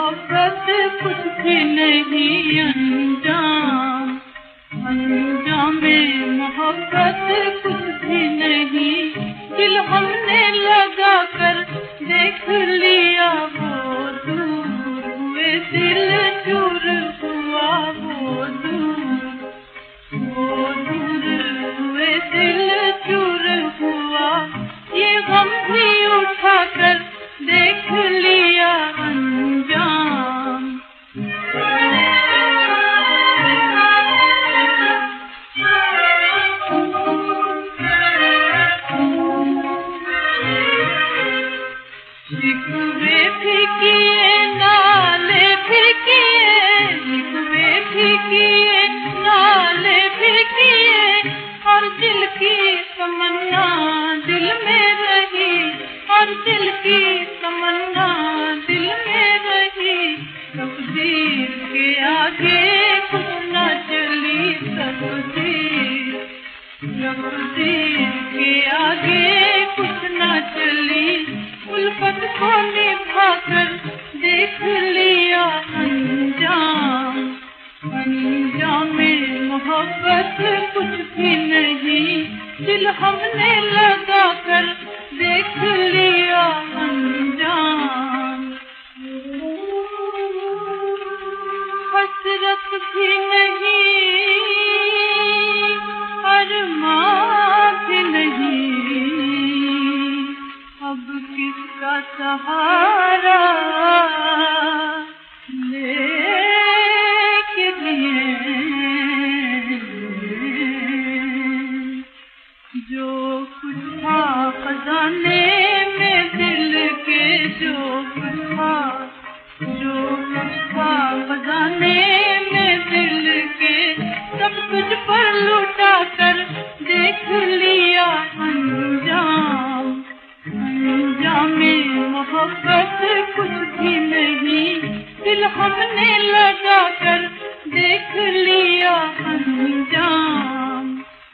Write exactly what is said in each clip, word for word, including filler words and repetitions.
मोहब्बत कुछ भी नहीं अंजाम, अंजाम में मोहब्बत कुछ भी नहीं। दिल हमने लगा कर देख लिया वो दूर हुए, दिल चूर हुआ वो दूर, वो दूर हुए दिल चूर हुआ। ये गम भी उठा कर देख लिया अंजाम। शिकवे भी किए नाले भी किए, शिकवे भी किए नाले भी किए, और दिल की तमन्ना दिल में रही, और दिल की तमन्ना दिल में रही। तकदीर के आगे कुछ न चली तकदीर, तकदीर के आगे कुछ न चली। उल्फत को निभा कर देख लिया अंजाम, अंजाम में मोहब्बत कुछ भी नहीं। दिल हमने लगा कर देख लिया अंजाम। हसरत भी नहीं, अरमां भी नहीं, अब किसका सहारा लेके दिए। जो कुछ था खजाने में दिल के, जो कुछ था, जो कुछ था खजाने में दिल के, सब कुछ पर लुटा कर देख लिया अंजाम, अंजाम में मोहब्बत कुछ भी नहीं। दिल हमने लगा कर देख लिया अंजाम।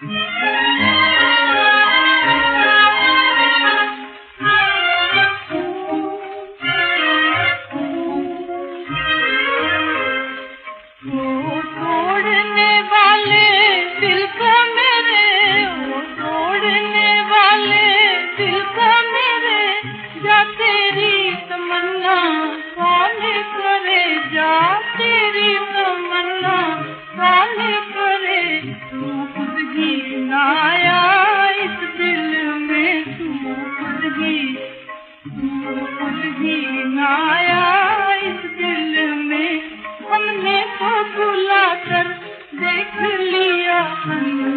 वो तोड़ने वाले दिल को मेरे, वो तोड़ने वाले दिल को मेरे, जा तेरी तमन्ना कौन करे, जा तेरी तमन्ना कौन करे। तू खुद ही ना आया इस दिल में, तू खुद ही, तू खुद ही ना आया इस दिल में। हमने तो बुला कर देख लिया